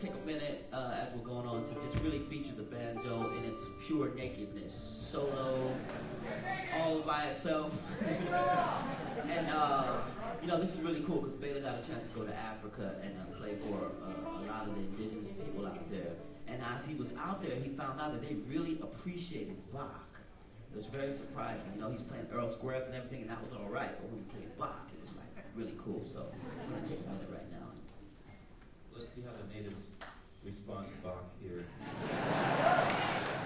take a minute as we're going on to just really feature the banjo in its pure nakedness, solo, all by itself. And you know, this is really cool because Baylor got a chance to go to Africa and play for a lot of the indigenous people out there. And as he was out there, he found out that they really appreciated Bach. It was very surprising. You know, he's playing Earl Scruggs and everything, and that was all right. But when he played Bach, it was like really cool. So I'm gonna take a minute right now. Let's see how the natives respond to Bach here.